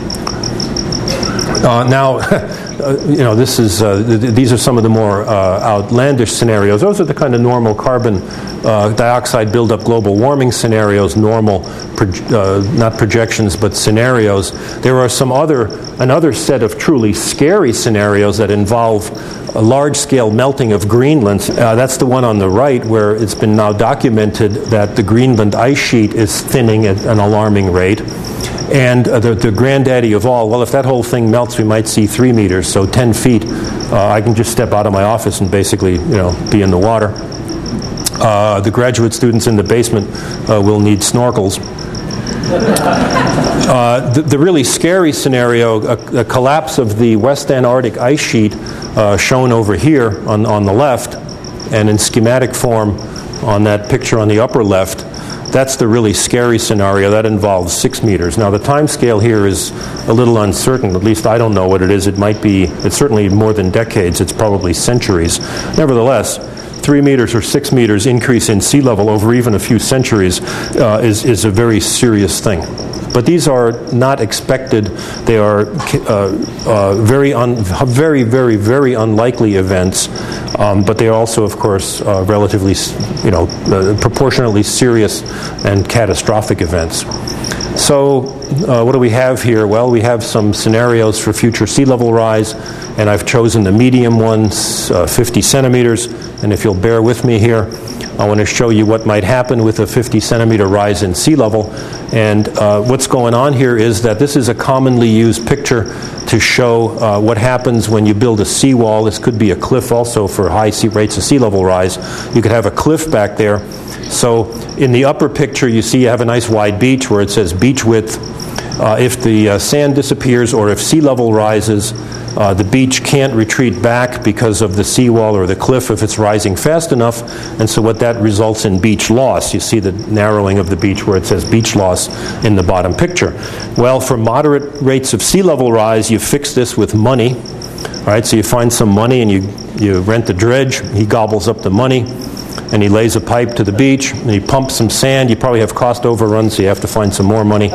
Uh, now, uh, you know, this is uh, th- these are some of the more uh, outlandish scenarios. Those are the kind of normal carbon uh, dioxide buildup global warming scenarios, normal, pro- uh, not projections, but scenarios. There are some other, another set of truly scary scenarios that involve a large-scale melting of Greenland. Uh, that's the one on the right, where it's been now documented that the Greenland ice sheet is thinning at an alarming rate. And uh, the, the granddaddy of all, well, if that whole thing melts, we might see three meters, so ten feet. Uh, I can just step out of my office and basically, you know, be in the water. Uh, the graduate students in the basement uh, will need snorkels. Uh, the, the really scary scenario, a, a collapse of the West Antarctic ice sheet, uh, shown over here on, on the left, and in schematic form on that picture on the upper left. That's the really scary scenario. That involves six meters. Now, the time scale here is a little uncertain. At least I don't know what it is. It might be, it's certainly more than decades. It's probably centuries. Nevertheless, three meters or six meters increase in sea level over even a few centuries uh, is, is a very serious thing. But these are not expected. They are uh, uh, very, un, very, very, very unlikely events. Um, but they are also, of course, uh, relatively, you know, uh, proportionately serious and catastrophic events. So, uh, what do we have here? Well, we have some scenarios for future sea level rise, and I've chosen the medium ones, uh, fifty centimeters. And if you'll bear with me here, I want to show you what might happen with a fifty centimeter rise in sea level. And uh, what's going on here is that this is a commonly used picture to show uh, what happens when you build a seawall. This could be a cliff also for high sea rates of sea level rise. You could have a cliff back there. So in the upper picture, you see you have a nice wide beach where it says beach width. Uh, if the uh, sand disappears or if sea level rises, Uh, the beach can't retreat back because of the seawall or the cliff if it's rising fast enough, and so what that results in beach loss. You see the narrowing of the beach where it says beach loss in the bottom picture. Well, for moderate rates of sea level rise, you fix this with money. All right, so you find some money and you, you rent the dredge. He gobbles up the money, and he lays a pipe to the beach, and he pumps some sand. You probably have cost overruns, so you have to find some more money.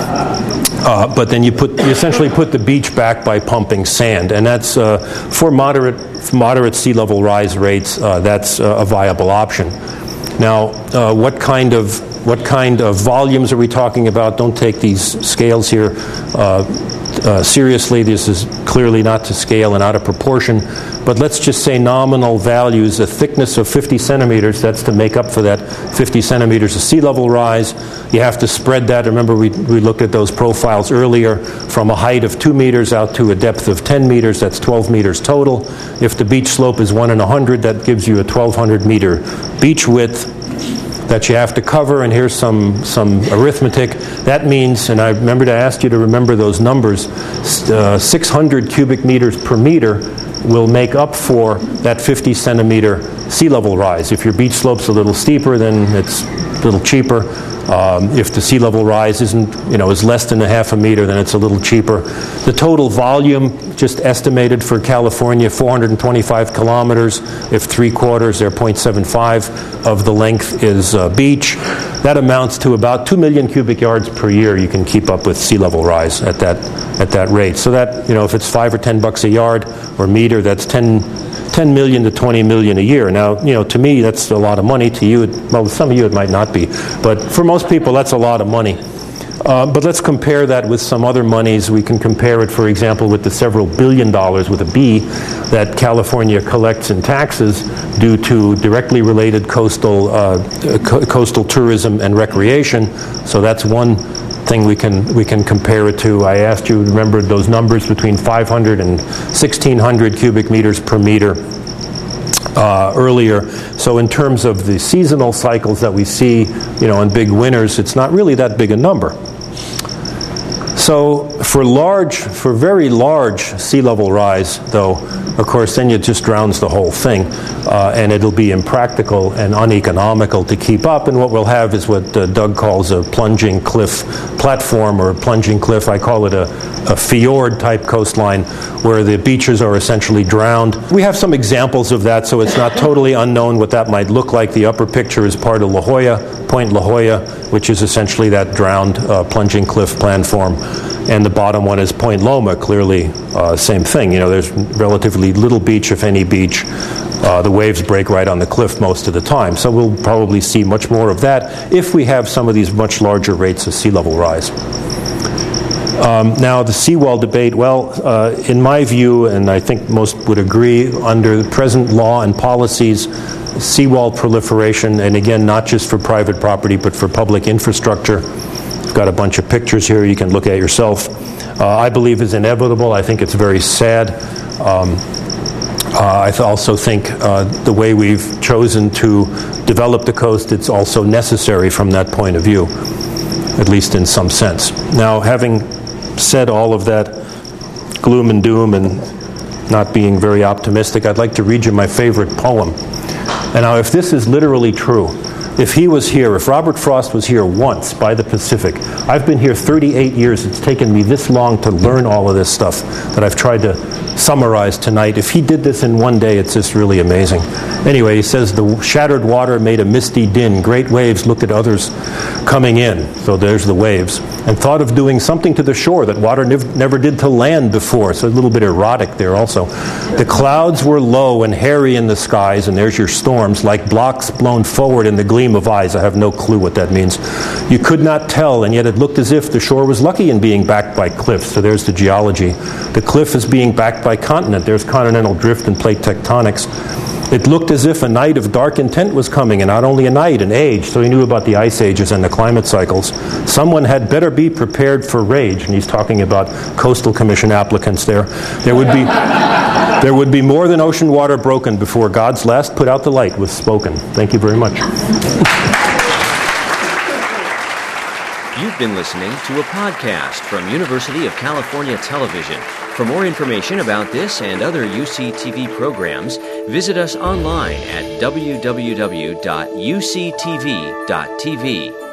Uh, but then you put you essentially put the beach back by pumping sand, and that's uh, for moderate for moderate sea level rise rates. Uh, that's uh, a viable option. Now, uh, what kind of what kind of volumes are we talking about? Don't take these scales here uh, uh, seriously. This is clearly not to scale and out of proportion. But let's just say nominal values, a thickness of fifty centimeters, that's to make up for that fifty centimeters of sea level rise. You have to spread that. Remember, we, we looked at those profiles earlier, from a height of two meters out to a depth of ten meters. That's twelve meters total. If the beach slope is one in a hundred, that gives you a twelve hundred meter beach width that you have to cover. And here's some, some arithmetic. That means, and I remember to ask you to remember those numbers, uh, six hundred cubic meters per meter will make up for that fifty centimeter sea level rise. If your beach slope's a little steeper, then it's a little cheaper. Um, if the sea level rise isn't, you know, is less than a half a meter, then it's a little cheaper. The total volume, just estimated for California, four hundred twenty-five kilometers. If three quarters, they're zero point seven five of the length is uh, beach. That amounts to about two million cubic yards per year. You can keep up with sea level rise at that at that rate. So that, you know, if it's five or ten bucks a yard or meter, that's ten. ten million to twenty million a year. Now, you know, to me, that's a lot of money. To you, it, well, some of you it might not be. But for most people, that's a lot of money. Uh, but let's compare that with some other monies. We can compare it, for example, with the several billion dollars with a B that California collects in taxes due to directly related coastal uh, co- coastal tourism and recreation. So that's one thing we can we can compare it to. I asked you, remember those numbers between five hundred and sixteen hundred cubic meters per meter uh, earlier. So in terms of the seasonal cycles that we see, you know, in big winters, it's not really that big a number. So for large, for very large sea level rise, though, of course, then it just drowns the whole thing, uh, and it'll be impractical and uneconomical to keep up. And what we'll have is what uh, Doug calls a plunging cliff platform, or a plunging cliff. I call it a, a fjord-type coastline, where the beaches are essentially drowned. We have some examples of that, so it's not totally unknown what that might look like. The upper picture is part of La Jolla, Point La Jolla, which is essentially that drowned uh, plunging cliff platform. And the bottom one is Point Loma, clearly uh, same thing. You know, there's relatively little beach, if any beach. Uh, the waves break right on the cliff most of the time. So we'll probably see much more of that if we have some of these much larger rates of sea level rise. Um, now, the seawall debate, well, uh, in my view, and I think most would agree, under the present law and policies, seawall proliferation, and again, not just for private property, but for public infrastructure, I've got a bunch of pictures here you can look at yourself, uh, I believe is inevitable. I think it's very sad. Um, uh, I th- also think uh, the way we've chosen to develop the coast, it's also necessary from that point of view, at least in some sense. Now, having said all of that gloom and doom and not being very optimistic, I'd like to read you my favorite poem. And now, if this is literally true, if he was here, if Robert Frost was here once by the Pacific, I've been here thirty-eight years, it's taken me this long to learn all of this stuff that I've tried to summarize tonight. If he did this in one day, it's just really amazing. Anyway, he says, the shattered water made a misty din. Great waves looked at others coming in. So there's the waves. And thought of doing something to the shore that water nev- never did to land before. So a little bit erotic there also. The clouds were low and hairy in the skies, and there's your storms, like blocks blown forward in the gleam of eyes. I have no clue what that means. You could not tell, and yet it looked as if the shore was lucky in being backed by cliffs. So there's the geology. The cliff is being backed by continent. There's continental drift and plate tectonics. It looked as if a night of dark intent was coming, and not only a night, an age. So he knew about the ice ages and the climate cycles. Someone had better be prepared for rage, and he's talking about Coastal Commission applicants there. There would be there would be more than ocean water broken before God's last put out the light was spoken. Thank you very much. You've been listening to a podcast from University of California Television. For more information about this and other U C T V programs, visit us online at w w w dot u c t v dot t v.